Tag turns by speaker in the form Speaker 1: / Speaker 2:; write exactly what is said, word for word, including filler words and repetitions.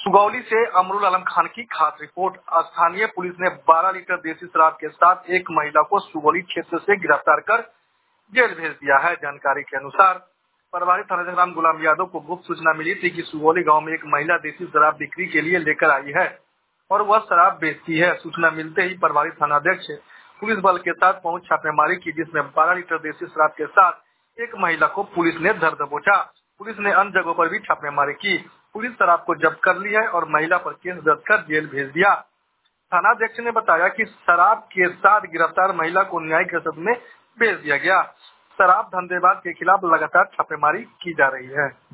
Speaker 1: सुगौली से अमरुल आलम खान की खास रिपोर्ट। स्थानीय पुलिस ने बारह लीटर देसी शराब के साथ एक महिला को सुगौली क्षेत्र से गिरफ्तार कर जेल भेज दिया है। जानकारी के अनुसार प्रभारी थानाध्यक्ष राम गुलाम यादव को गुप्त सूचना मिली थी कि सुगौली गांव में एक महिला देसी शराब बिक्री के लिए लेकर आई है और वह शराब बेचती है। सूचना मिलते ही प्रभारी थानाध्यक्ष पुलिस बल के साथ पहुंच छापेमारी की, जिसमें बारह लीटर देसी शराब के साथ एक महिला को पुलिस ने धर दबोचा। पुलिस ने अन्य जगहों पर भी छापेमारी की। पुलिस शराब को जब्त कर ली है और महिला पर केस दर्ज कर जेल भेज दिया। थानाध्यक्ष ने बताया कि शराब के साथ गिरफ्तार महिला को न्यायिक हिरासत में भेज दिया गया। शराब धंधेबाज के खिलाफ लगातार छापेमारी की जा रही है।